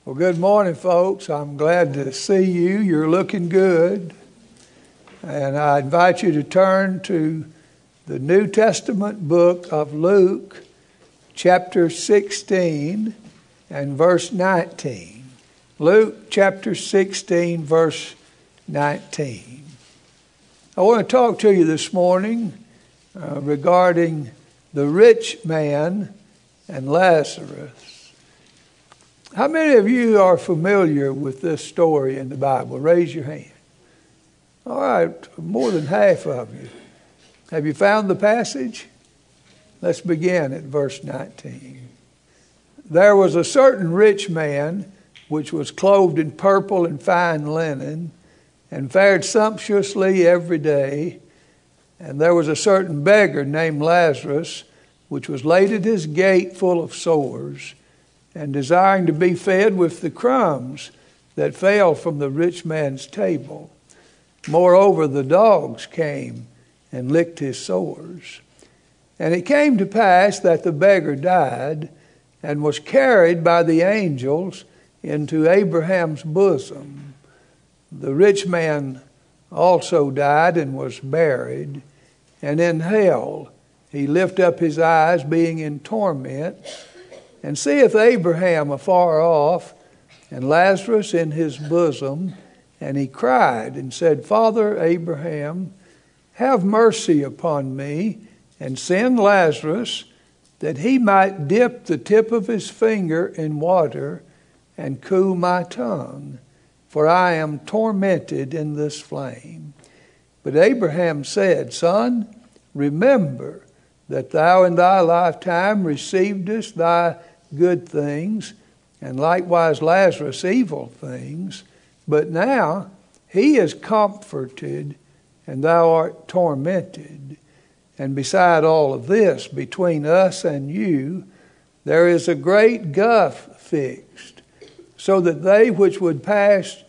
Well, good morning, folks. I'm glad to see you. You're looking good. And I invite you to turn to the New Testament book of Luke, chapter 16 and verse 19. Luke, chapter 16, verse 19. I want to talk to you this morning regarding the rich man and Lazarus. How many of you are familiar with this story in the Bible? Raise your hand. All right, more than half of you. Have you found the passage? Let's begin at verse 19. There was a certain rich man which was clothed in purple and fine linen, and fared sumptuously every day. And there was a certain beggar named Lazarus, which was laid at his gate full of sores, and desiring to be fed with the crumbs that fell from the rich man's table. Moreover, the dogs came and licked his sores. And it came to pass that the beggar died, and was carried by the angels into Abraham's bosom. The rich man also died and was buried, and in hell he lift up his eyes, being in torment, and seeth Abraham afar off, and Lazarus in his bosom. And he cried and said, Father Abraham, have mercy upon me, and send Lazarus, that he might dip the tip of his finger in water, and cool my tongue, for I am tormented in this flame. But Abraham said, Son, remember that thou in thy lifetime receivedest thy good things, and likewise Lazarus evil things. But now he is comforted, and thou art tormented. And beside all of this, between us and you, there is a great gulf fixed, so that they which would pass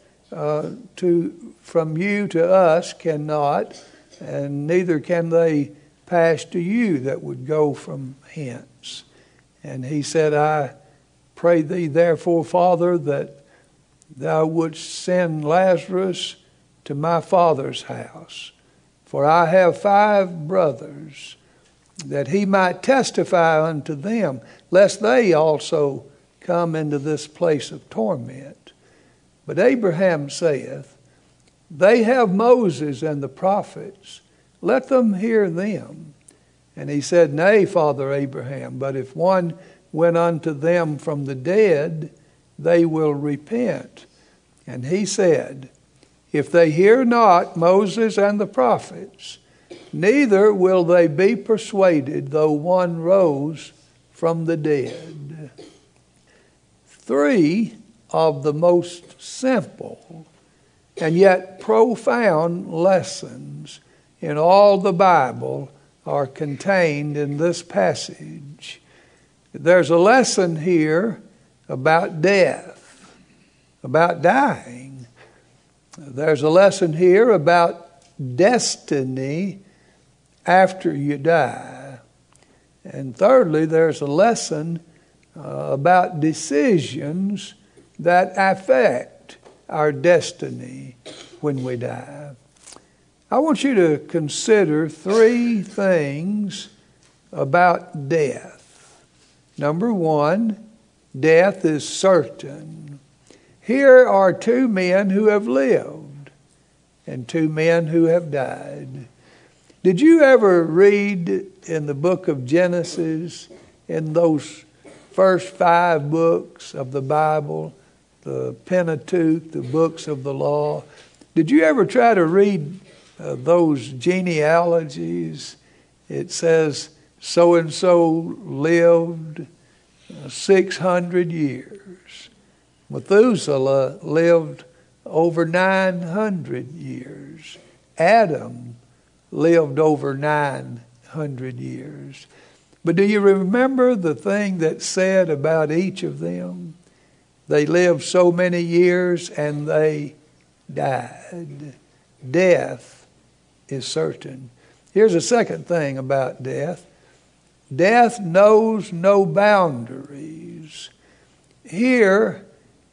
from you to us cannot, and neither can they pass to you that would go from hence. And he said, I pray thee therefore, Father, that thou wouldst send Lazarus to my father's house. For I have 5 brothers, that he might testify unto them, lest they also come into this place of torment. But Abraham saith, They have Moses and the prophets, let them hear them. And he said, Nay, Father Abraham, but if one went unto them from the dead, they will repent. And he said, If they hear not Moses and the prophets, neither will they be persuaded, though one rose from the dead. 3 of the most simple and yet profound lessons in all the Bible are contained in this passage. There's a lesson here about death, about dying. There's a lesson here about destiny after you die. And thirdly, there's a lesson about decisions that affect our destiny when we die. I want you to consider 3 things about death. Number 1, death is certain. Here are 2 men who have lived and 2 men who have died. Did you ever read in the book of Genesis, in those first 5 books of the Bible, the Pentateuch, the books of the law, did you ever try to read those genealogies? It says so-and-so lived 600 years. Methuselah lived over 900 years. Adam lived over 900 years. But do you remember the thing that said about each of them? They lived so many years and they died. Death is certain. Here's a second thing about death. Death knows no boundaries. Here,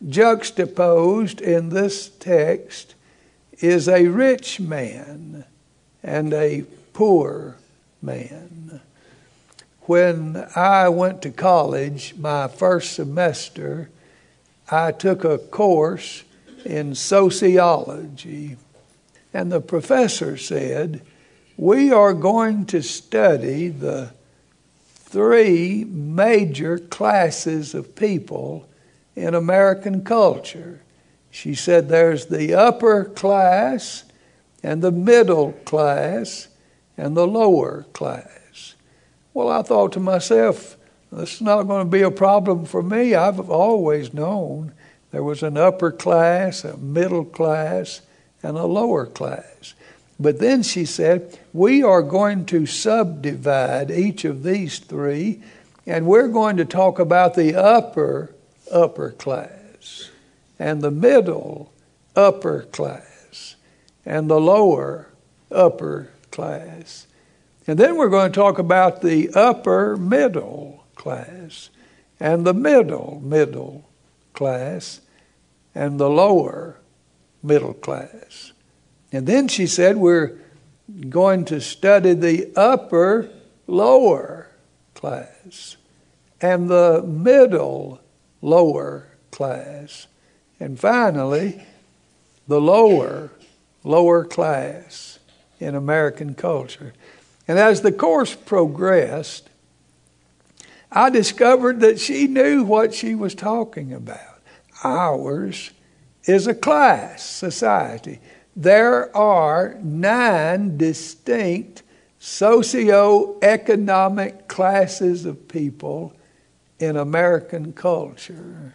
juxtaposed in this text is a rich man and a poor man. When I went to college, my first semester, I took a course in sociology, and the professor said, we are going to study the three major classes of people in American culture. She said there's the upper class and the middle class and the lower class. Well, I thought to myself, this is not going to be a problem for me. I've always known there was an upper class, a middle class, and a lower class. But then she said, we are going to subdivide each of these three, and we're going to talk about the upper class, and the middle upper class, and the lower upper class. And then we're going to talk about the upper middle class, and the middle class, and the lower middle class. And then she said we're going to study the upper lower class and the middle lower class, and finally the lower class in American culture. And as the course progressed, I discovered that she knew what she was talking about. Ours is a class society. There are 9 distinct socio-economic classes of people in American culture.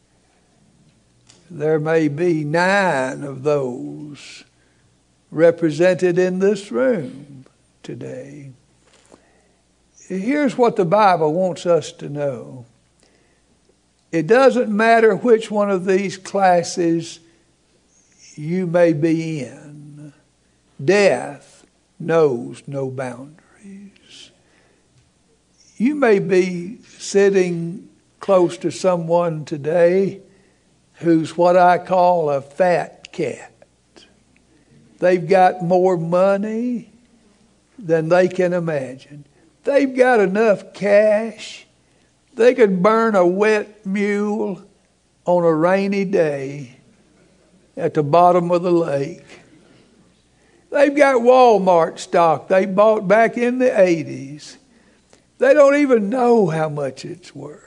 There may be 9 of those represented in this room today. Here's what the Bible wants us to know. It doesn't matter which one of these classes you may be in. Death knows no boundaries. You may be sitting close to someone today who's what I call a fat cat. They've got more money than they can imagine. They've got enough cash. They could burn a wet mule on a rainy day at the bottom of the lake. They've got Walmart stock they bought back in the 80s. They don't even know how much it's worth.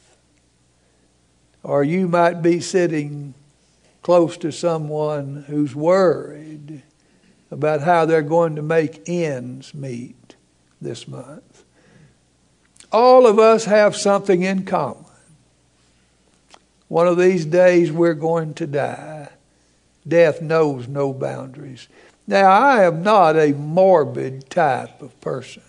Or you might be sitting close to someone who's worried about how they're going to make ends meet this month. All of us have something in common. One of these days we're going to die. Death knows no boundaries. Now, I am not a morbid type of person.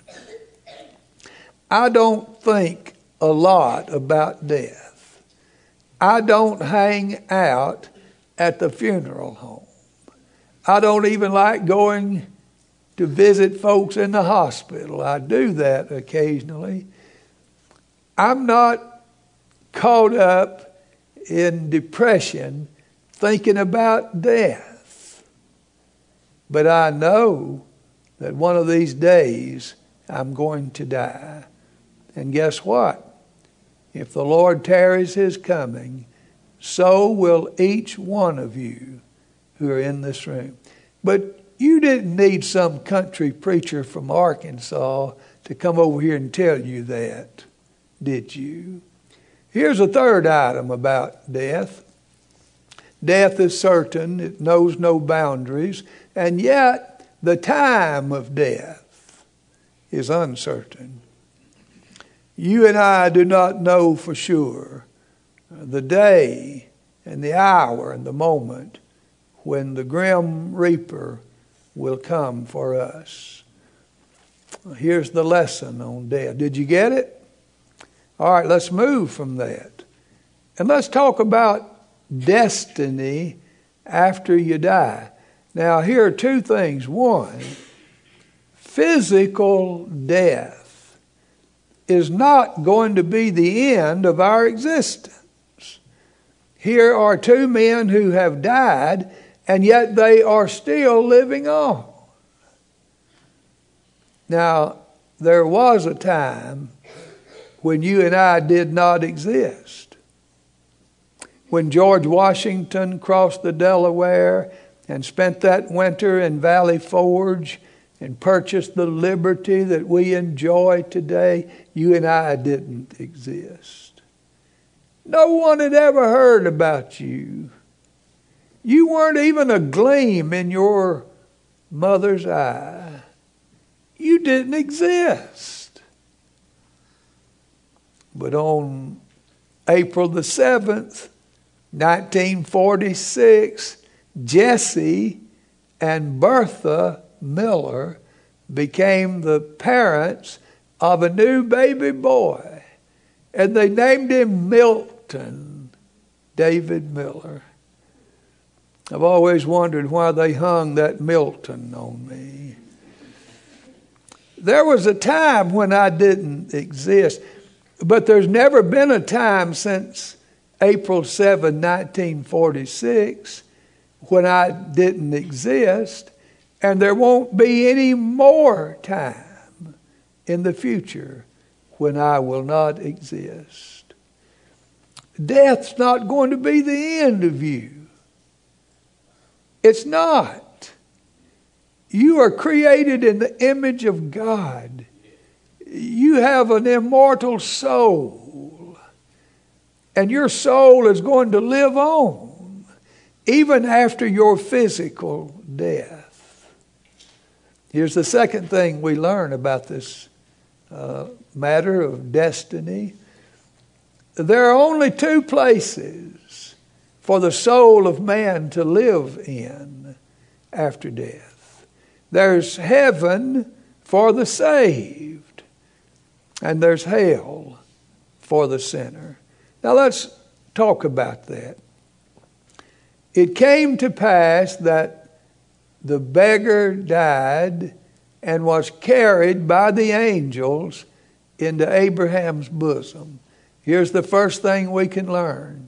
I don't think a lot about death. I don't hang out at the funeral home. I don't even like going to visit folks in the hospital. I do that occasionally. I'm not caught up in depression thinking about death. But I know that one of these days I'm going to die. And guess what? If the Lord tarries his coming, so will each one of you who are in this room. But you didn't need some country preacher from Arkansas to come over here and tell you that, did you? Here's a third item about death. Death is certain. It knows no boundaries. And yet, the time of death is uncertain. You and I do not know for sure the day and the hour and the moment when the grim reaper will come for us. Here's the lesson on death. Did you get it? All right, let's move from that. And let's talk about destiny after you die. Now, here are 2 things. One, physical death is not going to be the end of our existence. Here are two men who have died, and yet they are still living on. Now, there was a time when you and I did not exist. When George Washington crossed the Delaware and spent that winter in Valley Forge and purchased the liberty that we enjoy today, you and I didn't exist. No one had ever heard about you. You weren't even a gleam in your mother's eye. You didn't exist. But on April the 7th, 1946, Jesse and Bertha Miller became the parents of a new baby boy. And they named him Milton David Miller. I've always wondered why they hung that Milton on me. There was a time when I didn't exist, but there's never been a time since April 7, 1946, when I didn't exist, and there won't be any more time in the future when I will not exist. Death's not going to be the end of you. It's not. You are created in the image of God. You have an immortal soul. And your soul is going to live on even after your physical death. Here's the second thing we learn about this matter of destiny. There are only two places for the soul of man to live in after death. There's heaven for the saved, and there's hell for the sinner. Now let's talk about that. It came to pass that the beggar died and was carried by the angels into Abraham's bosom. Here's the first thing we can learn.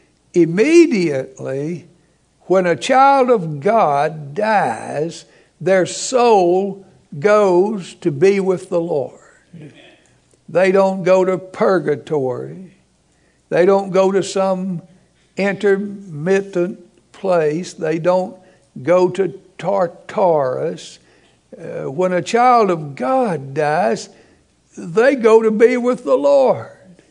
Immediately, when a child of God dies, their soul goes to be with the Lord. They don't go to purgatory. They don't go to some intermittent place. They don't go to Tartarus. When a child of God dies, they go to be with the Lord.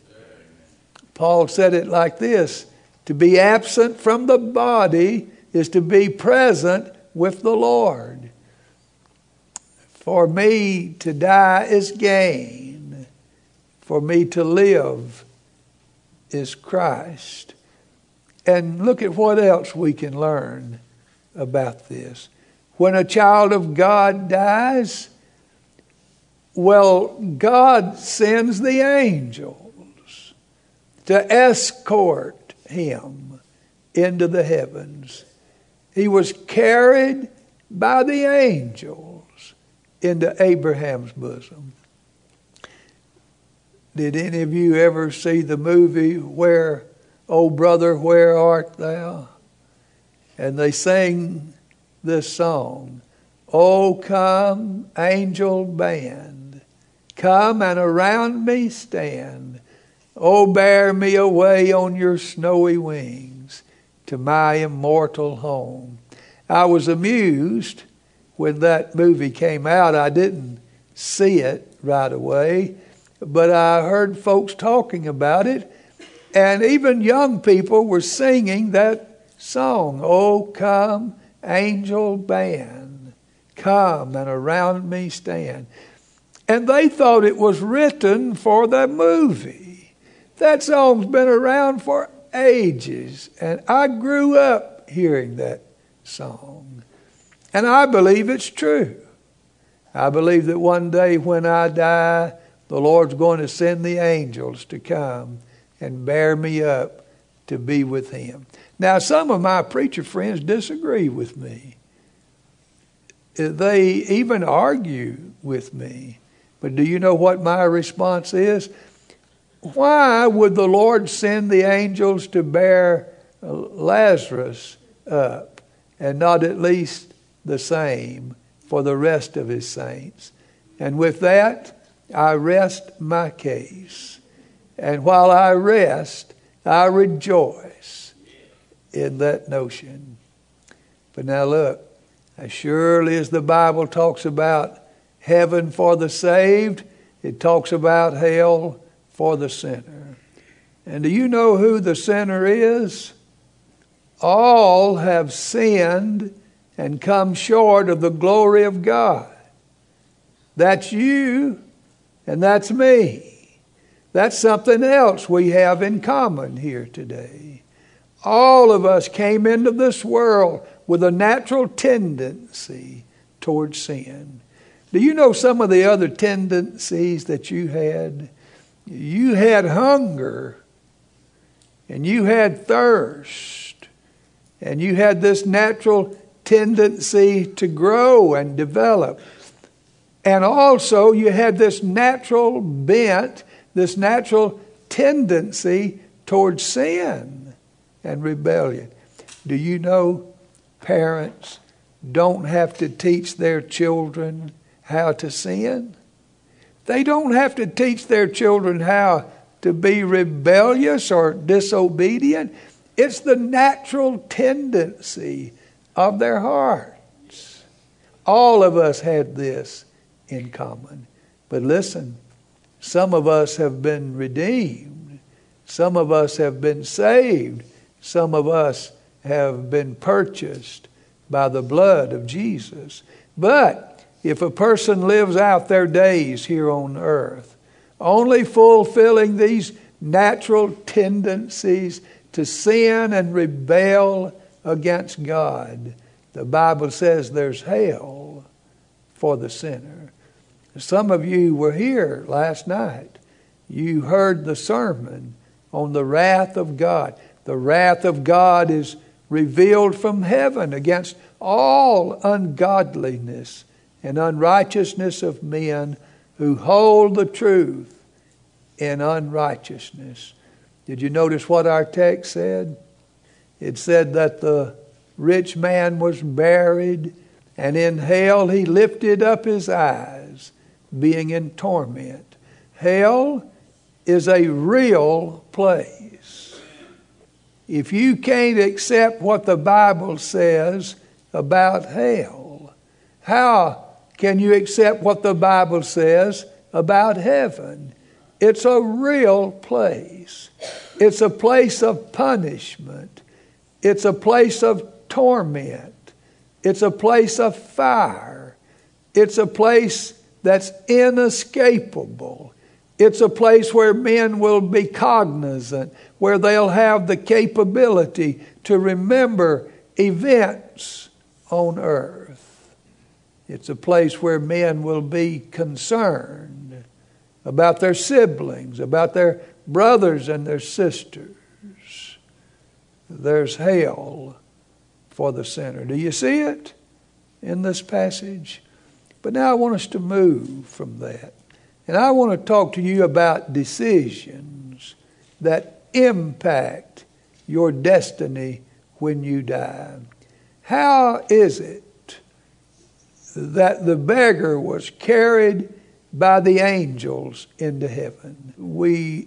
Paul said it like this: to be absent from the body is to be present with the Lord. For me to die is gain. For me to live is Christ. And look at what else we can learn about this. When a child of God dies, well, God sends the angels to escort him into the heavens. He was carried by the angels into Abraham's bosom. Did any of you ever see the movie Where, Oh Brother, Where Art Thou? And they sing this song, Oh come, angel band, come and around me stand. Oh bear me away on your snowy wings to my immortal home. I was amused when that movie came out. I didn't see it right away, but I heard folks talking about it, and even young people were singing that song, Oh come, angel band, come and around me stand. And they thought it was written for the movie. That song's been around for ages, and I grew up hearing that song. And I believe it's true. I believe that one day when I die, the Lord's going to send the angels to come and bear me up to be with Him. Now, some of my preacher friends disagree with me. They even argue with me. But do you know what my response is? Why would the Lord send the angels to bear Lazarus up, and not at least the same for the rest of his saints. And with that, I rest my case. And while I rest, I rejoice in that notion. But now look, as surely as the Bible talks about heaven for the saved, it talks about hell for the sinner. And do you know who the sinner is? All have sinned and come short of the glory of God. That's you and that's me. That's something else we have in common here today. All of us came into this world with a natural tendency towards sin. Do you know some of the other tendencies that you had? You had hunger, and you had thirst, and you had this natural tendency to grow and develop. And also you had this natural bent, this natural tendency towards sin and rebellion. Do you know parents don't have to teach their children how to sin? They don't have to teach their children how to be rebellious or disobedient. It's the natural tendency of their hearts. All of us had this in common. But listen, some of us have been redeemed. Some of us have been saved. Some of us have been purchased by the blood of Jesus. But if a person lives out their days here on earth, only fulfilling these natural tendencies to sin and rebel against God, the Bible says there's hell for the sinner. Some of you were here last night. You heard the sermon on the wrath of God. The wrath of God is revealed from heaven against all ungodliness and unrighteousness of men who hold the truth in unrighteousness. Did you notice what our text said? It said that the rich man was buried, and in hell he lifted up his eyes, being in torment. Hell is a real place. If you can't accept what the Bible says about hell, how can you accept what the Bible says about heaven? It's a real place. It's a place of punishment. It's a place of torment. It's a place of fire. It's a place that's inescapable. It's a place where men will be cognizant, where they'll have the capability to remember events on earth. It's a place where men will be concerned about their siblings, about their brothers and their sisters. There's hell for the sinner. Do you see it in this passage? But now I want us to move from that. And I want to talk to you about decisions that impact your destiny when you die. How is it that the beggar was carried by the angels into heaven? We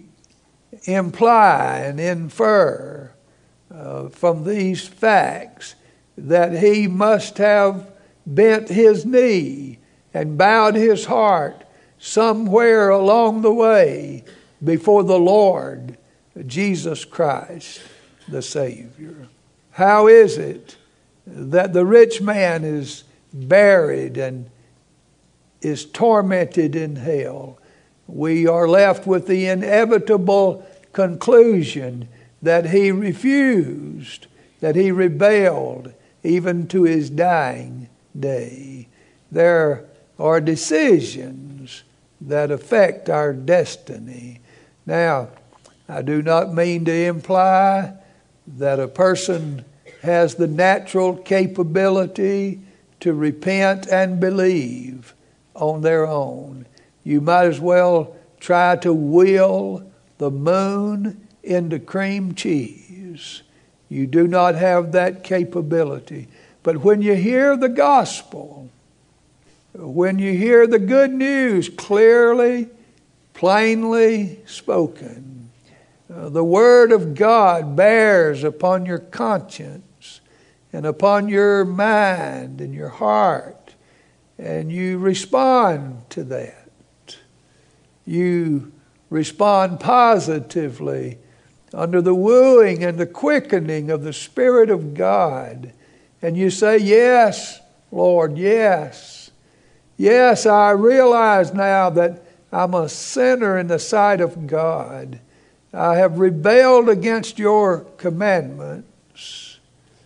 imply and infer from these facts that he must have bent his knee and bowed his heart somewhere along the way before the Lord Jesus Christ, the Savior. How is it that the rich man is buried and is tormented in hell? We are left with the inevitable conclusion that he refused, that he rebelled, even to his dying day. There are decisions that affect our destiny. Now, I do not mean to imply that a person has the natural capability to repent and believe on their own. You might as well try to will the moon into cream cheese. You do not have that capability. But when you hear the gospel, when you hear the good news clearly, plainly spoken, the Word of God bears upon your conscience and upon your mind and your heart, and you respond to that. You respond positively under the wooing and the quickening of the Spirit of God. And you say, yes, Lord, yes. Yes, I realize now that I'm a sinner in the sight of God. I have rebelled against your commandments.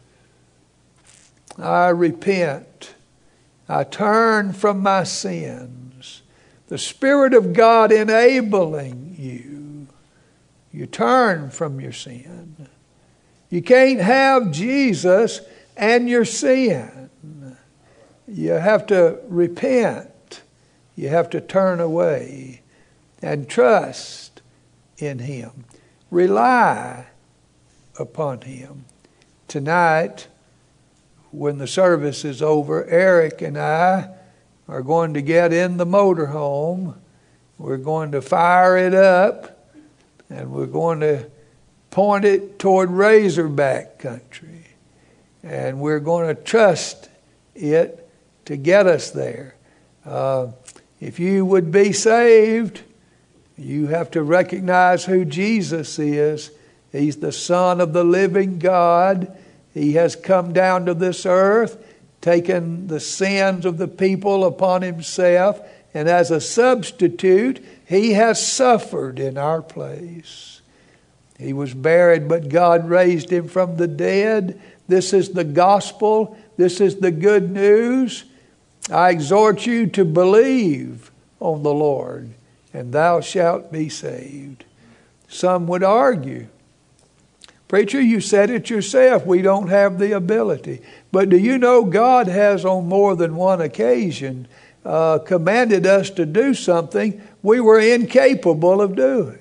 I repent. I turn from my sins. The Spirit of God enabling you. You turn from your sin. You can't have Jesus and your sin. You have to repent. You have to turn away and trust in Him. Rely upon Him. Tonight, when the service is over, Eric and I are going to get in the motorhome. We're going to fire it up, and we're going to point it toward Razorback country. And we're going to trust it to get us there. If you would be saved, you have to recognize who Jesus is. He's the Son of the living God. He has come down to this earth, taken the sins of the people upon Himself, and as a substitute, He has suffered in our place. He was buried, but God raised Him from the dead. This is the gospel. This is the good news. I exhort you to believe on the Lord, and thou shalt be saved. Some would argue, preacher, you said it yourself. We don't have the ability. But do you know God has on more than one occasion commanded us to do something we were incapable of doing?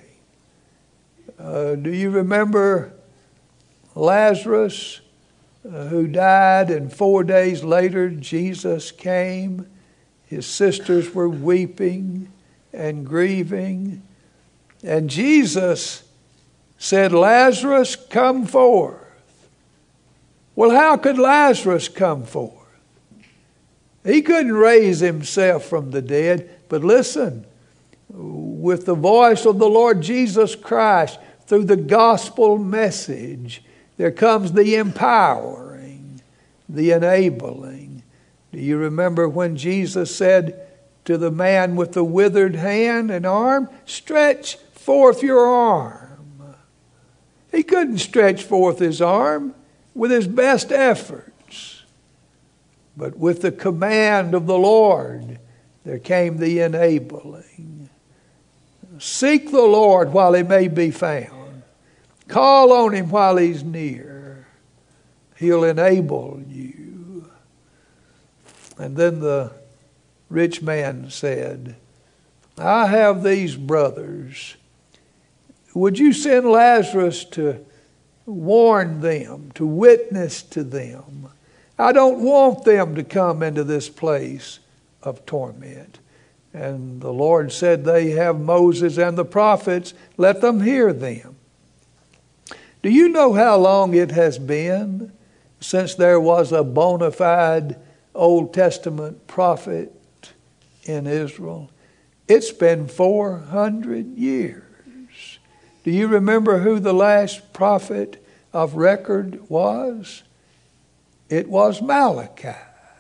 Do you remember Lazarus who died, and 4 days later Jesus came? His sisters were weeping and grieving. And Jesus said, Lazarus, come forth. Well, how could Lazarus come forth? He couldn't raise himself from the dead. But listen, with the voice of the Lord Jesus Christ, through the gospel message, there comes the empowering, the enabling. Do you remember when Jesus said to the man with the withered hand and arm, stretch forth your arm? He couldn't stretch forth his arm with his best efforts. But with the command of the Lord, there came the enabling. Seek the Lord while He may be found. Call on Him while He's near. He'll enable you. And then the rich man said, I have these brothers. Would you send Lazarus to warn them, to witness to them? I don't want them to come into this place of torment. And the Lord said, they have Moses and the prophets. Let them hear them. Do you know how long it has been since there was a bona fide Old Testament prophet in Israel? It's been 400 years. Do you remember who the last prophet of record was? It was Malachi.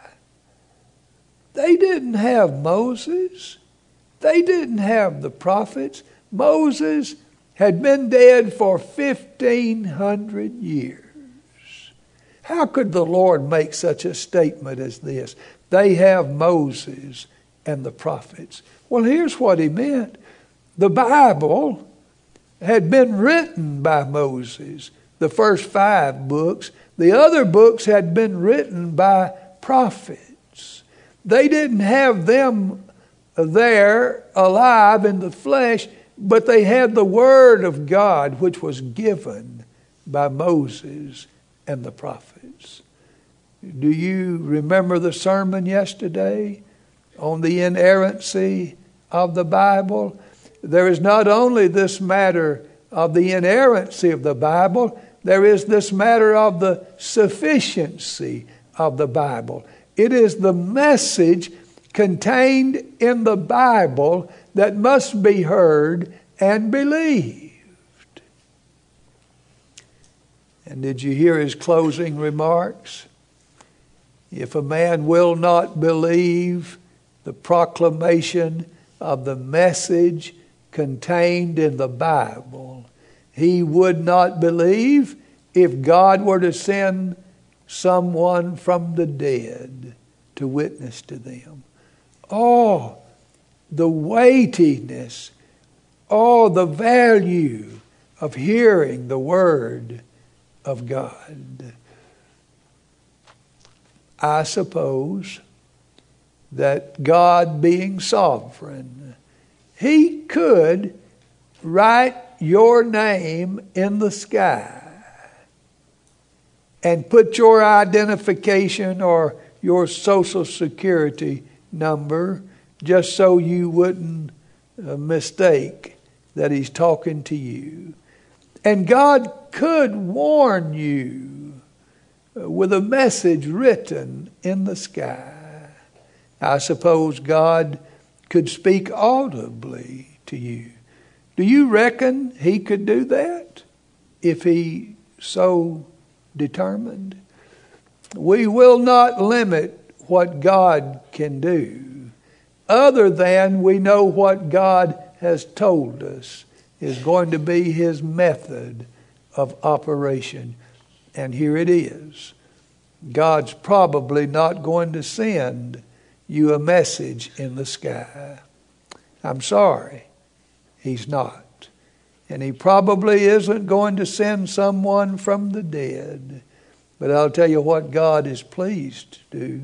They didn't have Moses. They didn't have the prophets. Moses had been dead for 1,500 years. How could the Lord make such a statement as this? They have Moses and the prophets. Well, here's what He meant. The Bible had been written by Moses, the first 5 books. The other books had been written by prophets. They didn't have them there alive in the flesh, but they had the Word of God, which was given by Moses and the prophets. Do you remember the sermon yesterday on the inerrancy of the Bible? There is not only this matter of the inerrancy of the Bible, there is this matter of the sufficiency of the Bible. It is the message contained in the Bible that must be heard and believed. And did you hear his closing remarks? If a man will not believe the proclamation of the message contained in the Bible, he would not believe if God were to send someone from the dead to witness to them. Oh, the weightiness, oh, the value of hearing the Word of God. I suppose that God, being sovereign, He could write your name in the sky and put your identification or your social security number just so you wouldn't mistake that He's talking to you. And God could warn you with a message written in the sky. I suppose God could speak audibly to you. Do you reckon He could do that if He so determined? We will not limit what God can do, other than we know what God has told us is going to be His method of operation. And here it is. God's probably not going to send you a message in the sky. I'm sorry, He's not. And He probably isn't going to send someone from the dead. But I'll tell you what God is pleased to do.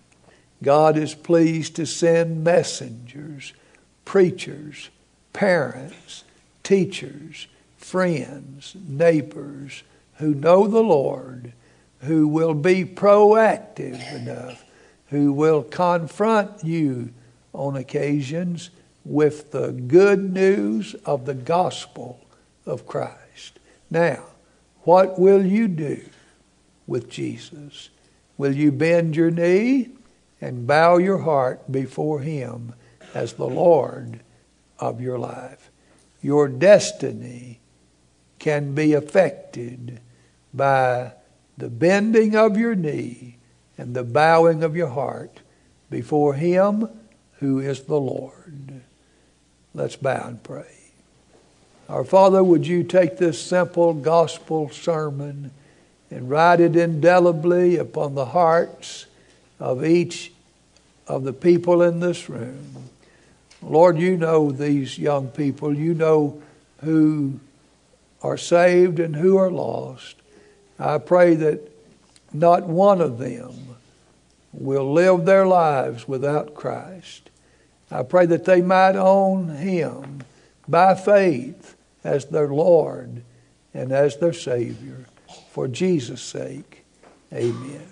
God is pleased to send messengers, preachers, parents, teachers, friends, neighbors who know the Lord, who will be proactive enough, who will confront you on occasions with the good news of the gospel of Christ. Now, what will you do with Jesus? Will you bend your knee and bow your heart before Him as the Lord of your life? Your destiny can be affected by the bending of your knee and the bowing of your heart before Him who is the Lord. Let's bow and pray. Our Father, would you take this simple gospel sermon and write it indelibly upon the hearts of each of the people in this room. Lord, you know these young people. You know who are saved and who are lost. I pray that not one of them will live their lives without Christ. I pray that they might own Him by faith as their Lord and as their Savior. For Jesus' sake, amen.